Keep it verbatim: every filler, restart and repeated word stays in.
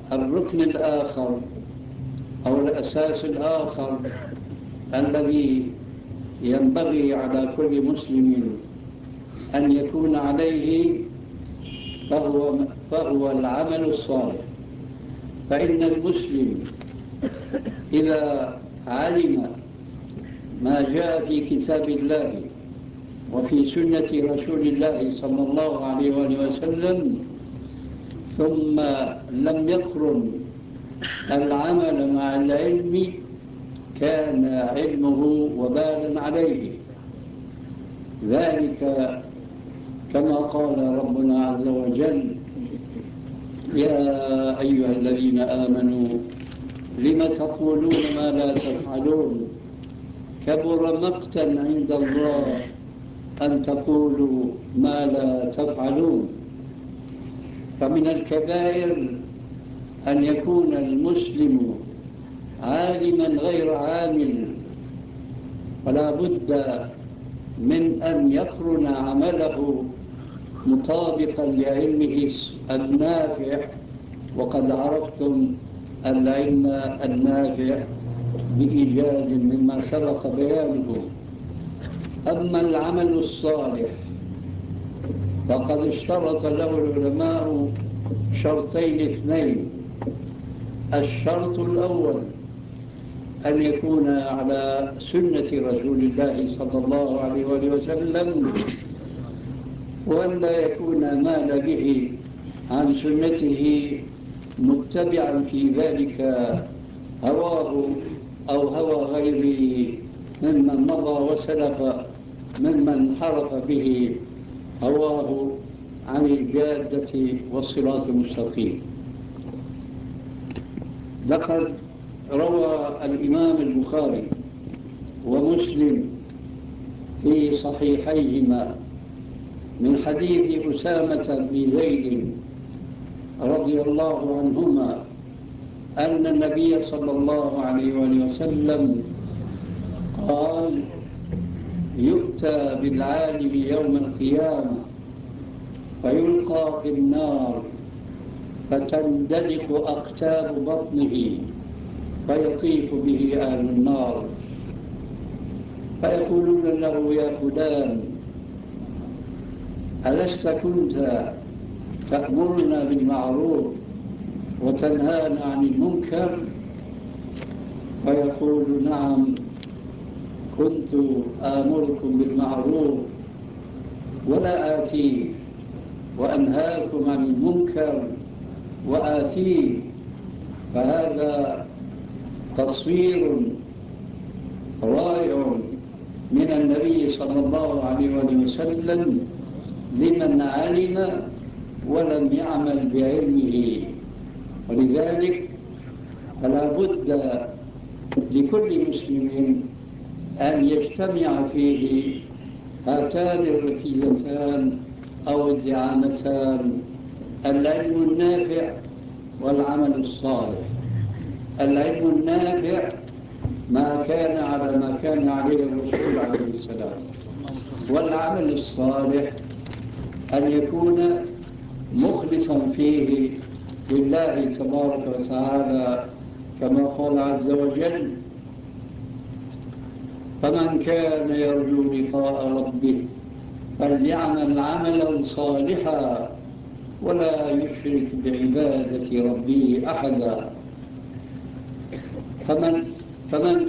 الركن الآخر أو الأساس الآخر الذي ينبغي على كل مسلم أن يكون عليه فهو, فهو العمل الصالح. فإن المسلم إذا علم ما جاء في كتاب الله وفي سنة رسول الله صلى الله عليه وآله وسلم ثم لم يقرن العمل مع العلم كان علمه وبالا عليه. ذلك كما قال ربنا عز وجل: يا أيها الذين آمنوا لم تقولون ما لا تفعلون كبر مقتا عند الله أن تقولوا ما لا تفعلون. فمن الكبائر أن يكون المسلم عالما غير عامل، فلا بد من أن يقرن عمله مطابقا لعلمه النافع، وقد عرفتم العلم النافع بإيجاز مما سبق بيانه. أما العمل الصالح فقد اشترط له العلماء شرطين اثنين: الشرط الأول أن يكون على سنة رسول الله صلى الله عليه وسلم، وأن لا يكون مال به عن سنته متبعا في ذلك هواه أو هوى غيره ممن مضى وسلف، ممن حرف به هواه عن الجادة والصراط المستقيم. لقد روى الإمام البخاري ومسلم في صحيحيهما من حديث أسامة بن زيد رضي الله عنهما أن النبي صلى الله عليه وسلم قال: يؤتى بالعالم يوم القيامة فيلقى في النار فتندلق أقتاب بطنه فيطيف به أهل النار فيقولون له: يا فلان، ألست كنت تأمرنا بالمعروف وتنهانا عن المنكر؟ فيقول: نعم، كنت آمركم بالمعروف ولا آتيه، وأنهاكم عن المنكر وآتيه. فهذا تصوير رائع من النبي صلى الله عليه وسلم لمن علم ولم يعمل بعلمه. ولذلك فلا بد لكل مسلم أن يجتمع فيه هاتان الركيزتان أو الدعامتان: العلم النافع والعمل الصالح. العلم النافع ما كان على ما كان عليه الرسول عليه السلام، والعمل الصالح أن يكون مخلصا فيه لله تبارك وتعالى، كما قال عز وجل: فمن كان يرجو لقاء ربه فليعمل عملا صالحا ولا يشرك بعبادة ربه أحدا. فمن, فمن